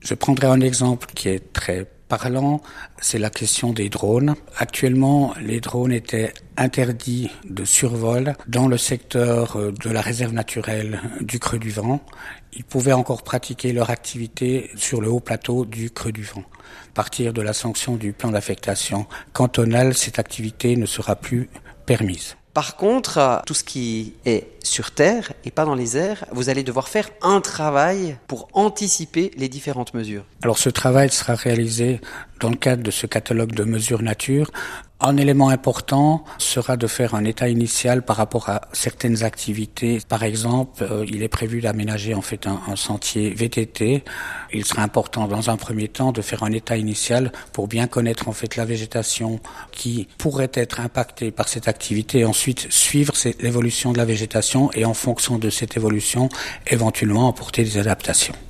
Je prendrai un exemple qui est très parlant, c'est la question des drones. Actuellement, les drones étaient interdits de survol dans le secteur de la réserve naturelle du Creux du Vent. Ils pouvaient encore pratiquer leur activité sur le haut plateau du Creux du Vent. À partir de la sanction du plan d'affectation cantonale, cette activité ne sera plus permise. Par contre, tout ce qui est sur terre et pas dans les airs, vous allez devoir faire un travail pour anticiper les différentes mesures. Alors ce travail sera réalisé dans le cadre de ce catalogue de mesures nature. Un élément important sera de faire un état initial par rapport à certaines activités. Par exemple, il est prévu d'aménager en fait un sentier VTT. Il sera important dans un premier temps de faire un état initial pour bien connaître en fait la végétation qui pourrait être impactée par cette activité et ensuite suivre l'évolution de la végétation et en fonction de cette évolution, éventuellement apporter des adaptations.